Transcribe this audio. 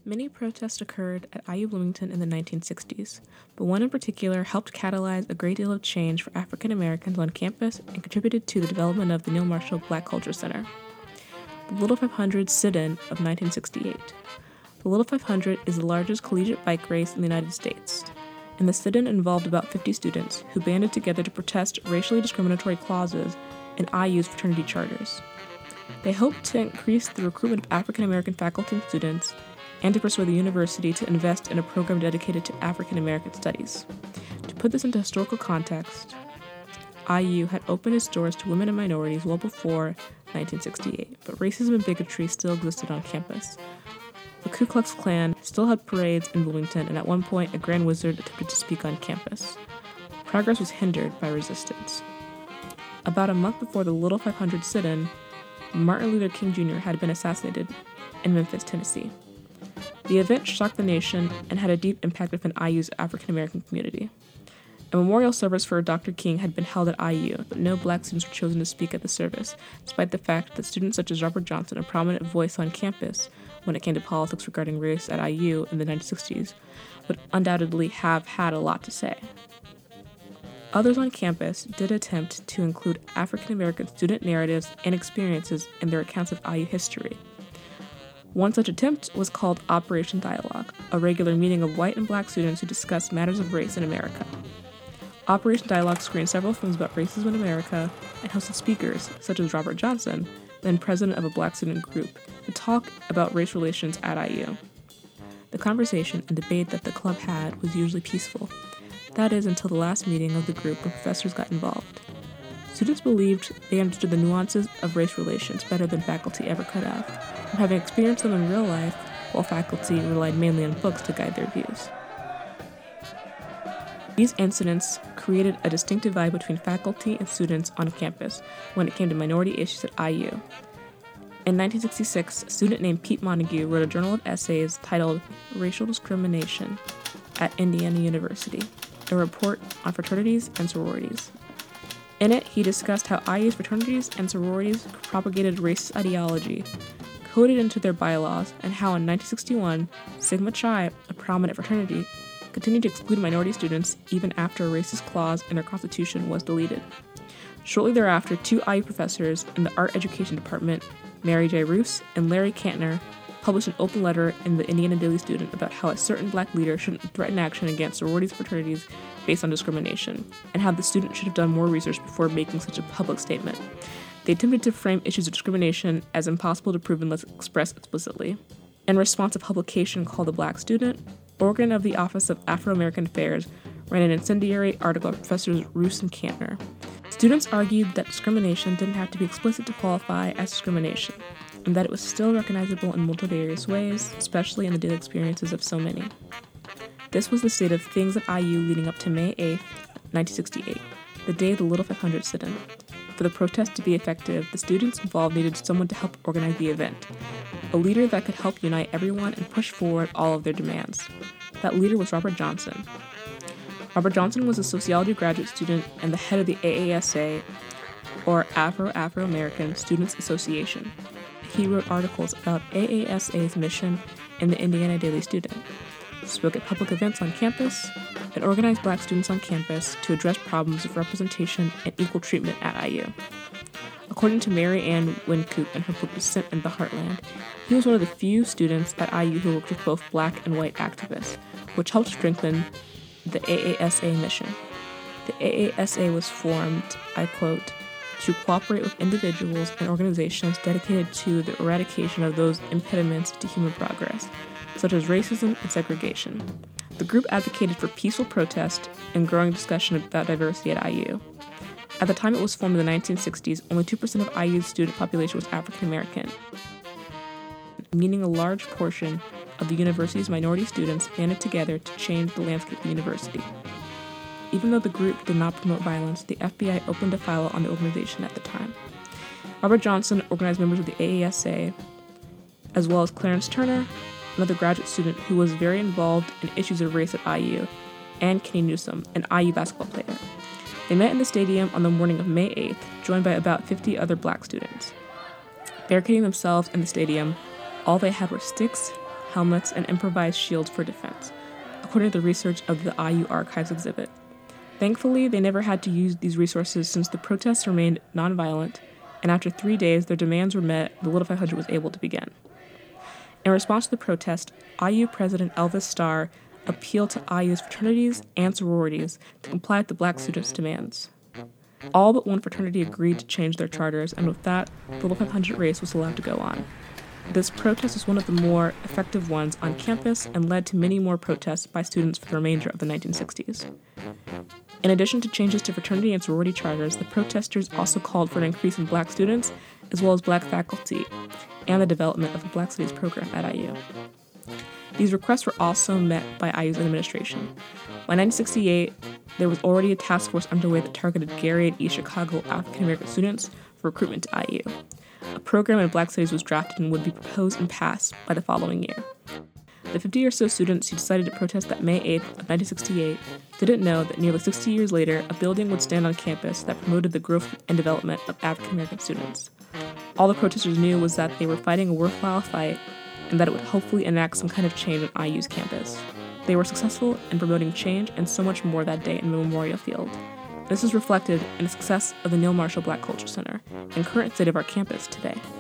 Many protests occurred at IU Bloomington in the 1960s, but one in particular helped catalyze a great deal of change for African Americans on campus and contributed to the development of the Neal Marshall Black Culture Center. The Little 500 Sit-In of 1968. The Little 500 is the largest collegiate bike race in the United States, and the sit-in involved about 50 students who banded together to protest racially discriminatory clauses in IU's fraternity charters. They hoped to increase the recruitment of African American faculty and students and to persuade the university to invest in a program dedicated to African American studies. To put this into historical context, IU had opened its doors to women and minorities well before 1968, but racism and bigotry still existed on campus. The Ku Klux Klan still had parades in Bloomington, and at one point a Grand Wizard attempted to speak on campus. Progress was hindered by resistance. About a month before the Little 500 sit-in, Martin Luther King Jr. had been assassinated in Memphis, Tennessee. The event shocked the nation and had a deep impact within IU's African American community. A memorial service for Dr. King had been held at IU, but no black students were chosen to speak at the service, despite the fact that students such as Robert Johnson, a prominent voice on campus when it came to politics regarding race at IU in the 1960s, would undoubtedly have had a lot to say. Others on campus did attempt to include African American student narratives and experiences in their accounts of IU history. One such attempt was called Operation Dialogue, a regular meeting of white and black students who discussed matters of race in America. Operation Dialogue screened several films about racism in America and hosted speakers, such as Robert Johnson, then president of a black student group, to talk about race relations at IU. The conversation and debate that the club had was usually peaceful. That is, until the last meeting of the group where professors got involved. Students believed they understood the nuances of race relations better than faculty ever could have, from having experienced them in real life, while faculty relied mainly on books to guide their views. These incidents created a distinctive divide between faculty and students on campus when it came to minority issues at IU. In 1966, a student named Pete Montague wrote a journal of essays titled Racial Discrimination at Indiana University, a report on fraternities and sororities. In it, he discussed how IU's fraternities and sororities propagated racist ideology, coded into their bylaws, and how in 1961, Sigma Chi, a prominent fraternity, continued to exclude minority students even after a racist clause in their constitution was deleted. Shortly thereafter, two IU professors in the art education department, Mary J. Roos and Larry Kantner, published an open letter in the Indiana Daily Student about how a certain black leader shouldn't threaten action against sororities and fraternities based on discrimination, and how the student should have done more research before making such a public statement. They attempted to frame issues of discrimination as impossible to prove unless expressed explicitly. In response, a publication called The Black Student, organ of the Office of Afro-American Affairs, ran an incendiary article of Professors Roos and Kantner. Students argued that discrimination didn't have to be explicit to qualify as discrimination, and that it was still recognizable in multivarious ways, especially in the daily experiences of so many. This was the state of things at IU leading up to May 8, 1968, the day of the Little 500 sit-in. For the protest to be effective, the students involved needed someone to help organize the event, a leader that could help unite everyone and push forward all of their demands. That leader was Robert Johnson. Robert Johnson was a sociology graduate student and the head of the AASA, or Afro-American Students Association. He wrote articles about AASA's mission in the Indiana Daily Student, spoke at public events on campus, and organized black students on campus to address problems of representation and equal treatment at IU. According to Mary Ann Wincoop in her book Descent in the Heartland, he was one of the few students at IU who worked with both black and white activists, which helped strengthen the AASA mission. The AASA was formed, I quote, to cooperate with individuals and organizations dedicated to the eradication of those impediments to human progress, such as racism and segregation. The group advocated for peaceful protest and growing discussion about diversity at IU. At the time it was formed in the 1960s, only 2% of IU's student population was African American, meaning a large portion of the university's minority students banded together to change the landscape of the university. Even though the group did not promote violence, the FBI opened a file on the organization at the time. Robert Johnson organized members of the AASA, as well as Clarence Turner, another graduate student who was very involved in issues of race at IU, and Kenny Newsom, an IU basketball player. They met in the stadium on the morning of May 8th, joined by about 50 other black students. Barricading themselves in the stadium, all they had were sticks, helmets, and improvised shields for defense, according to the research of the IU Archives exhibit. Thankfully, they never had to use these resources since the protests remained nonviolent, and after 3 days their demands were met, the Little 500 was able to begin. In response to the protest, IU President Elvis Starr appealed to IU's fraternities and sororities to comply with the black students' demands. All but one fraternity agreed to change their charters, and with that, the Little 500 race was allowed to go on. This protest was one of the more effective ones on campus and led to many more protests by students for the remainder of the 1960s. In addition to changes to fraternity and sorority charters, the protesters also called for an increase in black students, as well as black faculty, and the development of a Black Studies program at IU. These requests were also met by IU's administration. By 1968, there was already a task force underway that targeted Gary and East Chicago African American students for recruitment to IU. A program in Black Studies was drafted and would be proposed and passed by the following year. The 50 or so students who decided to protest that May 8th of 1968 didn't know that nearly 60 years later, a building would stand on campus that promoted the growth and development of African American students. All the protesters knew was that they were fighting a worthwhile fight and that it would hopefully enact some kind of change on IU's campus. They were successful in promoting change and so much more that day in the Memorial Field. This is reflected in the success of the Neal Marshall Black Culture Center and current state of our campus today.